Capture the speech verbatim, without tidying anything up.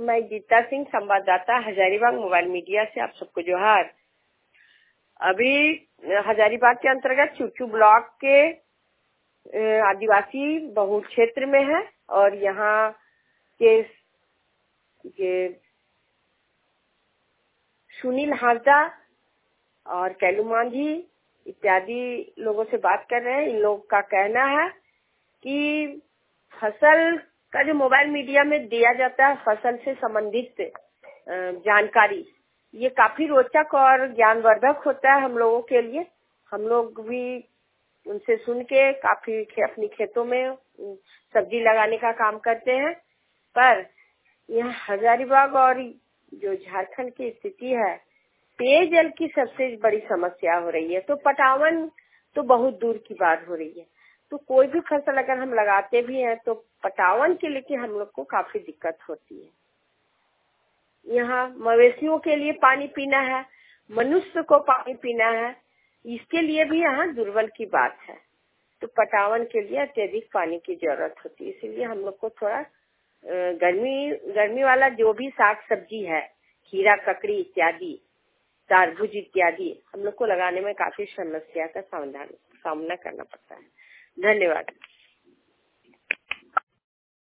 मैं गीता सिंह, संवाददाता Hazaribagh mobile media से। आप सबको जोहार। अभी हजारीबाग के अंतर्गत चुचू ब्लॉक के आदिवासी बहुल क्षेत्र में है और यहाँ के, के सुनील हाजदा और कैलू मांझी इत्यादि लोगों से बात कर रहे हैं। इन लोगों का कहना है कि फसल का जो मोबाइल मीडिया में दिया जाता है, फसल से संबंधित जानकारी, ये काफी रोचक और ज्ञानवर्धक होता है हम लोगों के लिए। हम लोग भी उनसे सुन के काफी खे, अपनी खेतों में सब्जी लगाने का काम करते हैं। पर यहाँ हजारीबाग और जो झारखंड की स्थिति है, पेयजल की सबसे बड़ी समस्या हो रही है। तो पटावन तो बहुत दूर की बात हो रही है। तो कोई भी फसल अगर हम लगाते भी हैं तो पटावन के लिए हम लोग को काफी दिक्कत होती है। यहाँ मवेशियों के लिए पानी पीना है, मनुष्य को पानी पीना है, इसके लिए भी यहाँ दुर्बल की बात है। तो पटावन के लिए अत्यधिक पानी की जरूरत होती है। इसलिए हम लोग को थोड़ा गर्मी गर्मी वाला जो भी साग सब्जी है, खीरा, ककड़ी इत्यादि, तरबूज इत्यादि, हम लोग को लगाने में काफी समस्या का सामना करना पड़ता है। धन्यवाद।